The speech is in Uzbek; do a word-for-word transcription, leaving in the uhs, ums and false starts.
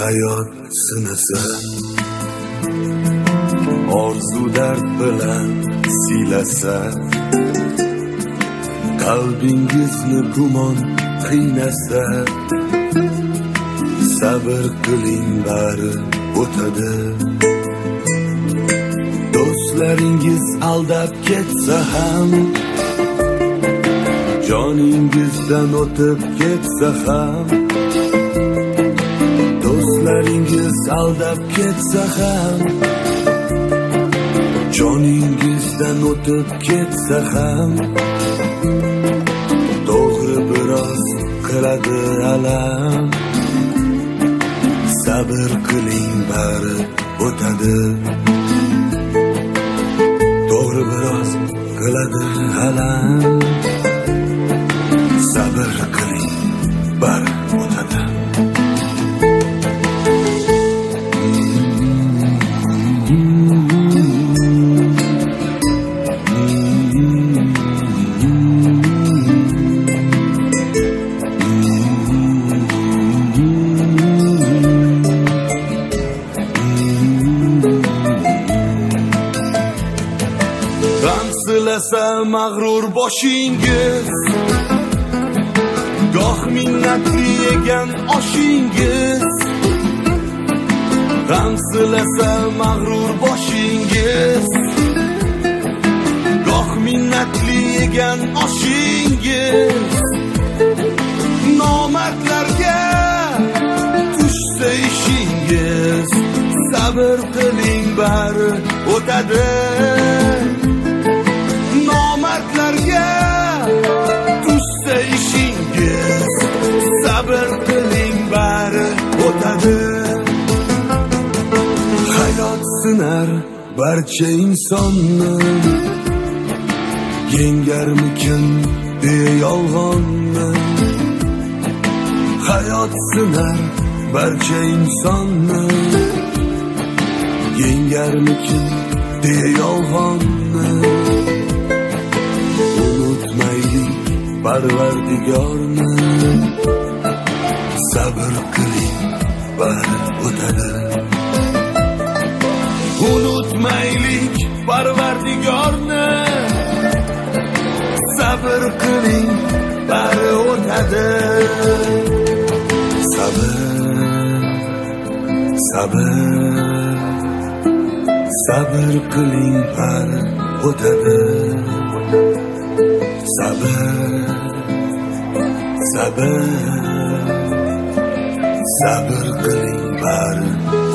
hayot sinasa, orzu dard bilan siylasa, qalbingizni gumon qiynasa, sabr qiling bari o'tadi. Do'stlaringiz aldab ketsa ham, joningizdan o'tib ketsa ham, do'stlaringiz aldab ketsa ham, joningizdan o'tib ketsa ham, to'g'ri biroz qiladi alam. Sabr qiling bari o'tadi. To'g'ri biroz qiladi alam. Sabr qiling bari o'tadi. Silasa mag'rur boshingiz, goh minnatli yegan oshingiz. G'am silasa mag'rur boshingiz, goh minnatli yegan oshingiz. Nomardlarga tushsa ishingiz, sabr qiling bari o'tadi. Nomardlarga tushsa ishingiz, sabr qiling bari o'tadi. Hayot sinar barcha insonni, yengarmikin deya yolg'onni. Hayot sinar barcha insonni, yengarmikin deya yolg'onni. Unutmaylik Parvardigorni, sabr qiling bari o'tadi. Unutmaylik Parvardigorni, sabr qiling bari o'tadi. Sabr, sabr, sabr qiling bari o'tadi. Sabr, sabr, sabr qiling bari